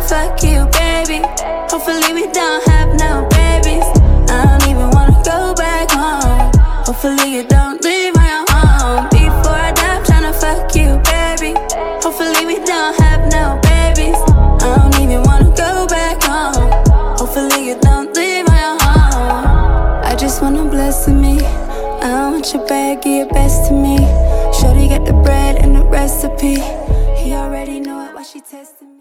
fuck you, baby. Hopefully we don't have no babies. I don't even wanna go back home. Hopefully you don't leave my home. Before I die, I'm tryna fuck you, baby. Hopefully we don't have no babies. I don't even wanna go back home. Hopefully you don't leave my home. I just wanna bless me. I don't want your bag, give your best to me. Shorty got the bread and the recipe. He already know it while she testing me.